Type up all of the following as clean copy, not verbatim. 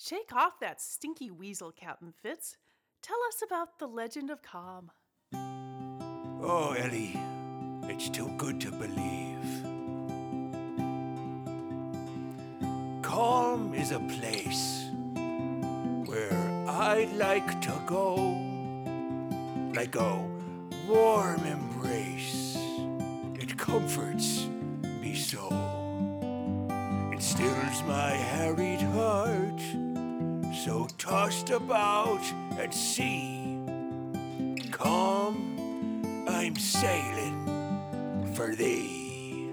Shake off that stinky weasel, Captain Fitz. Tell us about the legend of Calm. Oh, Ellie, it's too good to believe. Calm is a place where I'd like to go, like a warm embrace. It comforts me so. It stills my harried heart, so tossed about at sea. Calm, I'm sailing for thee.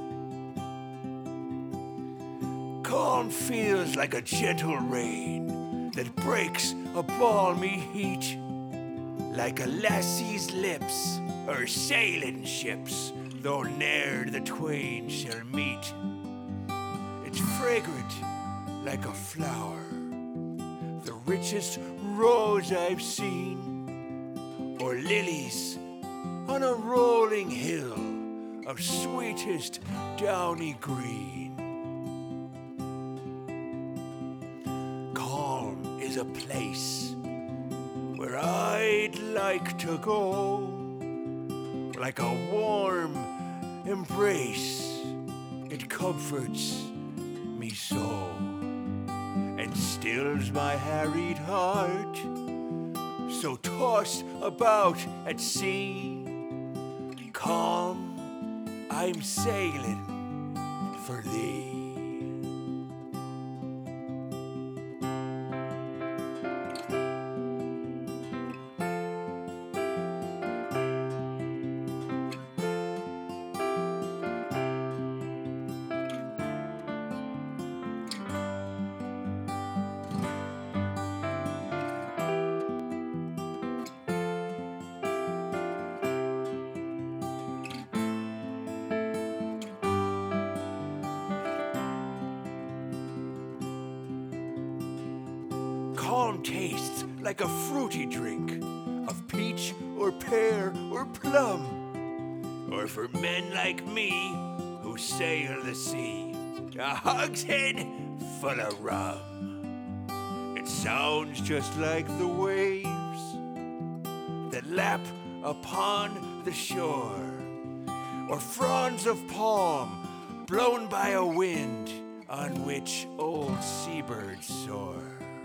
Calm feels like a gentle rain that breaks a balmy heat, like a lassie's lips or sailing ships, though ne'er the twain shall meet. It's fragrant like a flower, the richest rose I've seen, or lilies on a rolling hill of sweetest downy green. Calm is a place where I'd like to go, like a warm embrace. It comforts me so and stills my harried heart, so tossed about at sea. Calm, I'm sailing for thee. Calm tastes like a fruity drink of peach or pear or plum, or for men like me who sail the sea, a hogshead full of rum. It sounds just like the waves that lap upon the shore, or fronds of palm blown by a wind on which old seabirds soar.